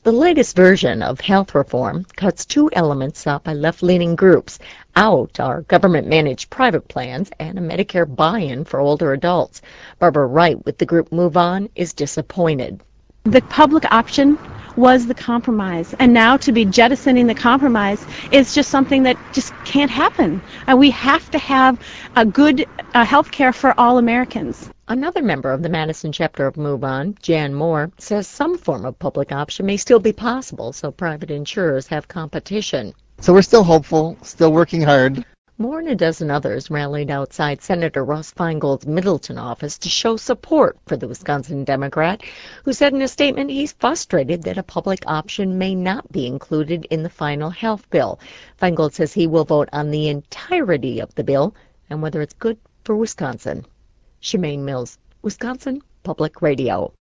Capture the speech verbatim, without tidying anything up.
The latest version of health reform cuts two elements sought by left-leaning groups. Out are government-managed private plans and a Medicare buy-in for older adults. Barbara Wright with the group Move On is disappointed. The public option was the compromise, and now to be jettisoning the compromise is just something that just can't happen. Uh, we have to have a good uh, health care for all Americans. Another member of the Madison chapter of Move On, Jan Moore, says some form of public option may still be possible, so private insurers have competition. So we're still hopeful, still working hard. Moore and a dozen others rallied outside Senator Russ Feingold's Middleton office to show support for the Wisconsin Democrat, who said in a statement he's frustrated that a public option may not be included in the final health bill. Feingold says he will vote on the entirety of the bill and whether it's good for Wisconsin. Shemaine Mills, Wisconsin Public Radio.